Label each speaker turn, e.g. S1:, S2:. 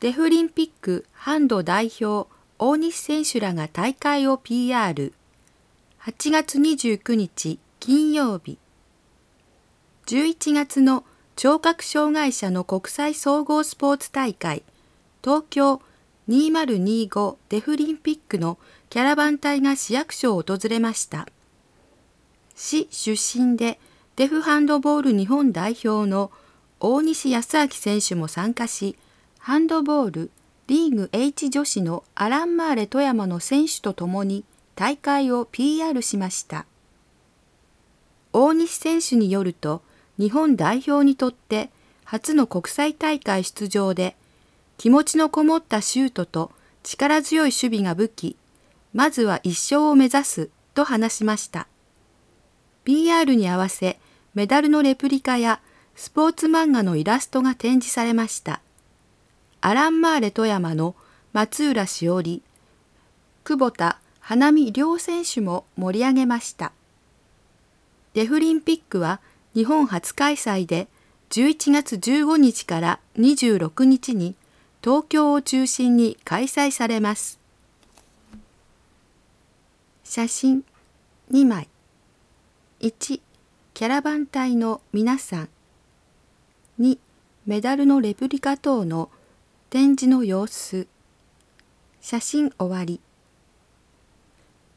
S1: デフリンピックハンド代表大西選手らが大会を PR。8月29日金曜日。11月の聴覚障害者の国際総合スポーツ大会東京2025デフリンピックのキャラバン隊が市役所を訪れました。市出身でデフハンドボール日本代表の大西康明選手も参加し、ハンドボールリーグ H 女子のアランマーレ富山の選手と共に大会を PR しました。大西選手によると、日本代表にとって初の国際大会出場で、気持ちのこもったシュートと力強い守備が武器、まずは1勝を目指すと話しました。PR に合わせ、メダルのレプリカやスポーツ漫画のイラストが展示されました。アランマーレ富山の松浦しおり、久保田花見両選手も盛り上げました。デフリンピックは日本初開催で11月15日から26日に東京を中心に開催されます。写真2枚。1、キャラバン隊の皆さん。2、メダルのレプリカ等の展示の様子。写真終わり。